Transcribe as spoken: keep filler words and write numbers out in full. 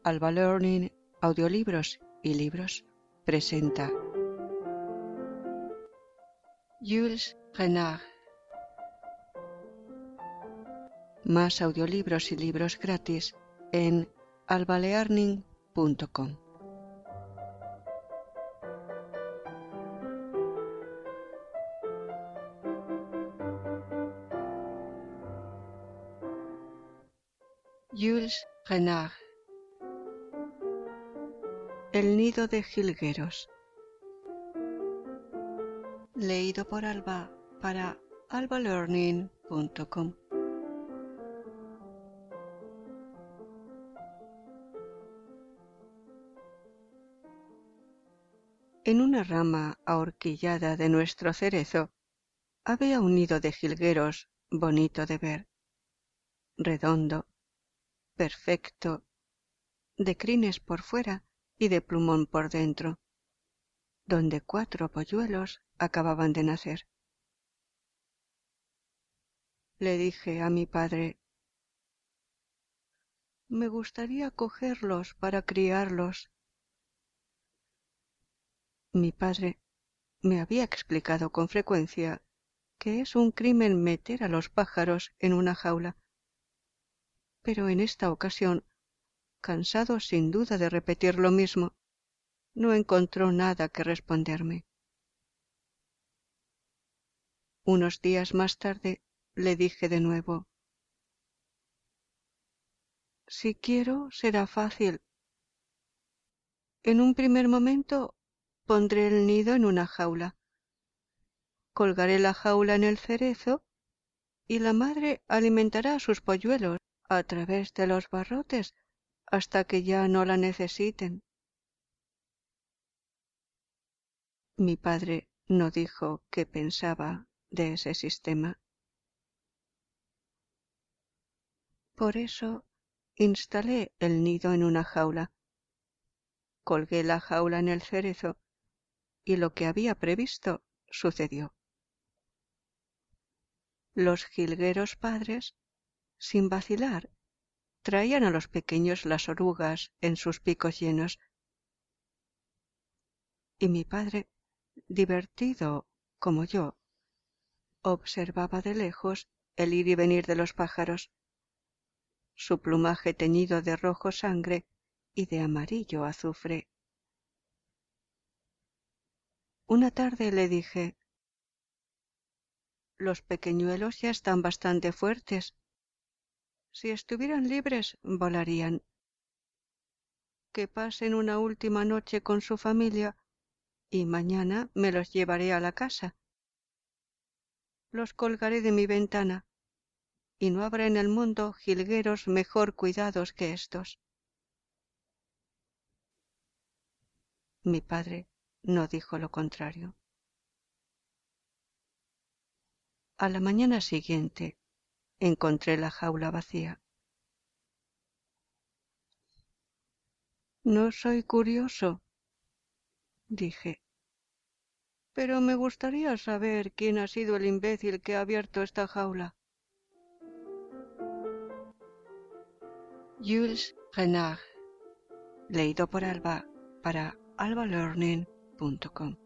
Alba Learning, audiolibros y libros, presenta Jules Renard. Más audiolibros y libros gratis en alba learning punto com. Jules Renard. El nido de jilgueros. Leído por Alba para alba learning punto com. En una rama ahorquillada de nuestro cerezo había un nido de jilgueros bonito de ver, redondo, perfecto, de crines por fuera y de plumón por dentro, donde cuatro polluelos acababan de nacer. Le dije a mi padre: me gustaría cogerlos para criarlos. Mi padre me había explicado con frecuencia que es un crimen meter a los pájaros en una jaula, pero en esta ocasión, cansado sin duda de repetir lo mismo, no encontró nada que responderme. Unos días más tarde le dije de nuevo: si quiero, será fácil. En un primer momento pondré el nido en una jaula, colgaré la jaula en el cerezo y la madre alimentará a sus polluelos a través de los barrotes hasta que ya no la necesiten. Mi padre no dijo qué pensaba de ese sistema. Por eso instalé el nido en una jaula, colgué la jaula en el cerezo y lo que había previsto sucedió. Los jilgueros padres, sin vacilar, traían a los pequeños las orugas en sus picos llenos, y mi padre, divertido como yo, observaba de lejos el ir y venir de los pájaros, su plumaje teñido de rojo sangre y de amarillo azufre. Una tarde le dije: los pequeñuelos ya están bastante fuertes. Si estuvieran libres, volarían. Que pasen una última noche con su familia y mañana me los llevaré a la casa. Los colgaré de mi ventana y no habrá en el mundo jilgueros mejor cuidados que estos. Mi padre no dijo lo contrario. A la mañana siguiente encontré la jaula vacía. No soy curioso, dije, pero me gustaría saber quién ha sido el imbécil que ha abierto esta jaula. Jules Renard, leído por Alba para alba learning punto com.